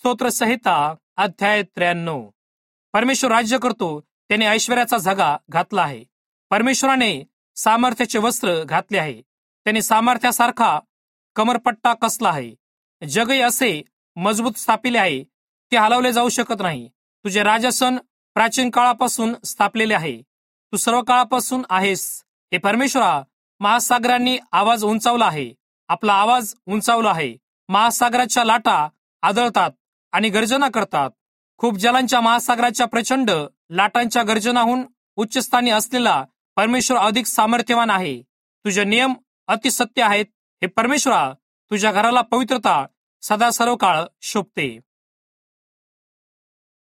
स्तोत्र संहिता अध्याय 93. परमेश्वर राज्य करतो, त्याने ऐश्वर्याचा झगा घातला आहे. परमेश्वराने सामर्थ्याचे वस्त्र घातले आहे. त्याने सामर्थ्यासारखा कमरपट्टा कसला आहे. जगही असे मजबूत स्थापिले आहे, ते हलवले जाऊ शकत नाही. तुझे राजासन प्राचीन काळापासून स्थापलेले आहे. तू सर्व काळापासून आहेस. हे परमेश्वरा, महासागरांनी आवाज उंचावला आहे. आपला आवाज उंचावला आहे. महासागराच्या लाटा आदळतात आणि गर्जना करतात. खूप जलांच्या महासागराच्या प्रचंड लाटांच्या गर्जनाहून उच्चस्थानी असलेला परमेश्वर अधिक सामर्थ्यवान आहे. तुझे नियम अतिसत्य आहेत. हे परमेश्वरा, तुझ्या घराला पवित्रता सदा सर्व काळ शोभते.